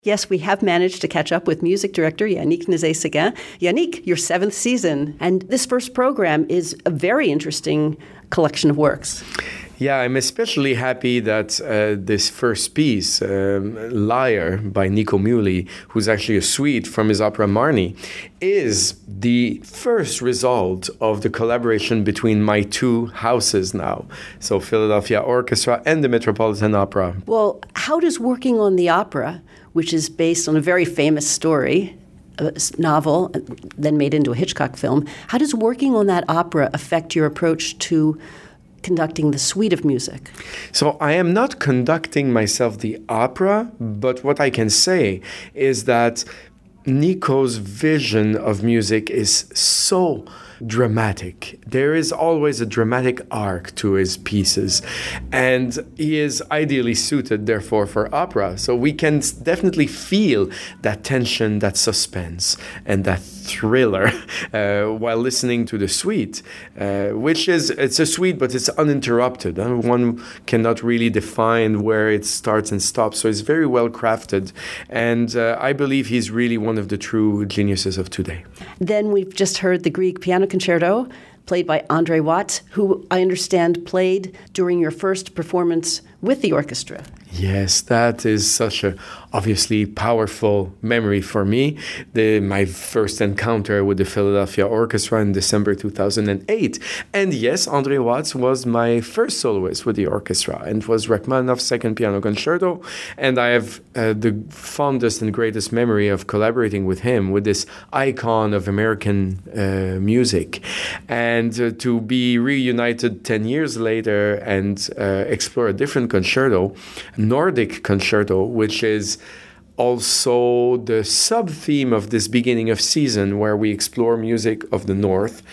Yes, we have managed to catch up with music director Yannick Nézet-Séguin. Yannick, your 7th season, and this first program is a very interesting collection of works. Yeah, I'm especially happy that this first piece, Liar by Nico Muhly, who's actually a suite from his opera Marnie, is the first result of the collaboration between my two houses now. So Philadelphia Orchestra and the Metropolitan Opera. Well, how does working on the opera, which is based on a very famous story, a novel, then made into a Hitchcock film, how does working on that opera affect your approach to conducting the suite of music? So I am not conducting myself the opera, but what I can say is that Nico's vision of music is so dramatic. There is always a dramatic arc to his pieces, and he is ideally suited, therefore, for opera. So we can definitely feel that tension, that suspense, and that thriller while listening to the suite, it's a suite, but it's uninterrupted. One cannot really define where it starts and stops. So it's very well crafted, and I believe he's really one of the true geniuses of today. Then we've just heard the Grieg Piano Concerto, played by André Watt, who I understand played during your first performance with the orchestra. Yes, that is such a obviously powerful memory for me. My first encounter with the Philadelphia Orchestra in December 2008. And yes, André Watt was my first soloist with the orchestra, and it was Rachmaninoff's Second Piano Concerto. And I have the fondest and greatest memory of collaborating with him, with this icon of American music. And to be reunited 10 years later and explore a different concerto, Nordic Concerto, which is also the sub-theme of this beginning of season, where we explore music of the North,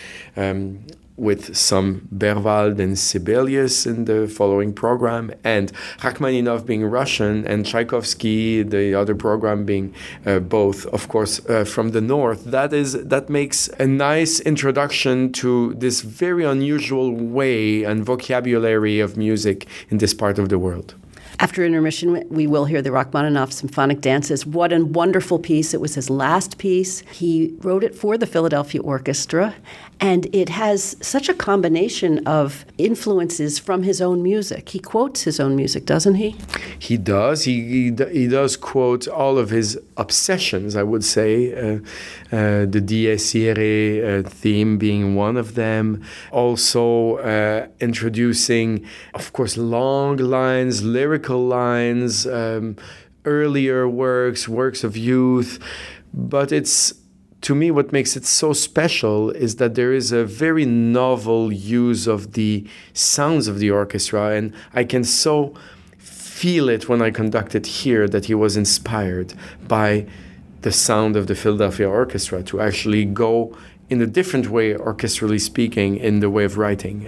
with some Berwald and Sibelius in the following program, and Rachmaninoff being Russian, and Tchaikovsky, the other program, being both, of course, from the North. That makes a nice introduction to this very unusual way and vocabulary of music in this part of the world. After intermission, we will hear the Rachmaninoff Symphonic Dances. What a wonderful piece. It was his last piece. He wrote it for the Philadelphia Orchestra, and it has such a combination of influences from his own music. He quotes his own music, doesn't he? He does. He does quote all of his obsessions, I would say, the Dies Irae theme being one of them. Also introducing, of course, long lines, lyrical lines, earlier works of youth. But it's, to me, what makes it so special is that there is a very novel use of the sounds of the orchestra, and I can so feel it when I conduct it here, that he was inspired by the sound of the Philadelphia Orchestra to actually go in a different way, orchestrally speaking, in the way of writing.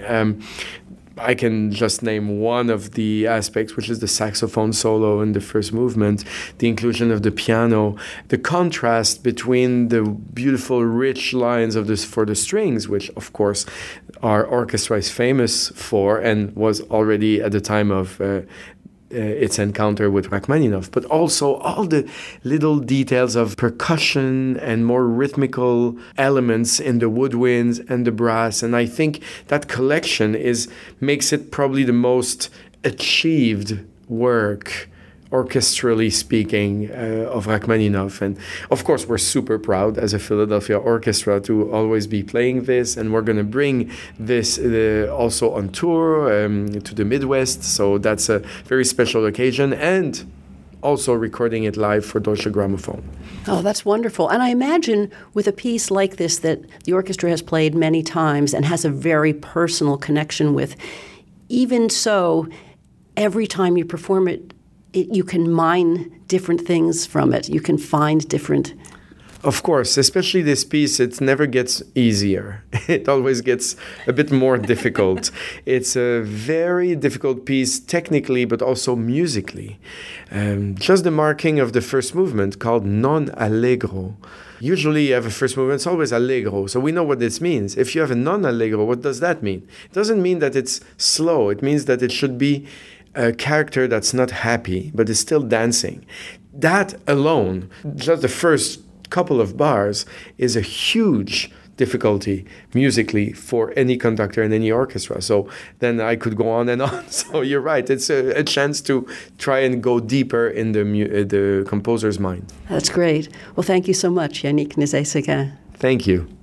I can just name one of the aspects, which is the saxophone solo in the first movement, the inclusion of the piano, the contrast between the beautiful, rich lines of this for the strings, which, of course, our orchestra is famous for and was already at the time of its encounter with Rachmaninoff, but also all the little details of percussion and more rhythmical elements in the woodwinds and the brass. And I think that collection makes it probably the most achieved work, orchestrally speaking, of Rachmaninoff. And of course, we're super proud as a Philadelphia Orchestra to always be playing this, and we're going to bring this also on tour to the Midwest. So that's a very special occasion, and also recording it live for Deutsche Grammophon. Oh, that's wonderful. And I imagine with a piece like this that the orchestra has played many times and has a very personal connection with, even so, every time you perform it, you can mine different things from it. You can find different... Of course, especially this piece, it never gets easier. It always gets a bit more difficult. It's a very difficult piece technically, but also musically. Just the marking of the first movement, called non allegro. Usually you have a first movement, it's always allegro, so we know what this means. If you have a non allegro, what does that mean? It doesn't mean that it's slow. It means that it should be a character that's not happy, but is still dancing. that alone, just the first couple of bars, is a huge difficulty musically for any conductor in any orchestra. So then I could go on and on. So you're right. It's a chance to try and go deeper in the composer's mind. That's great. Well, thank you so much, Yannick Nézet-Séguin. Thank you.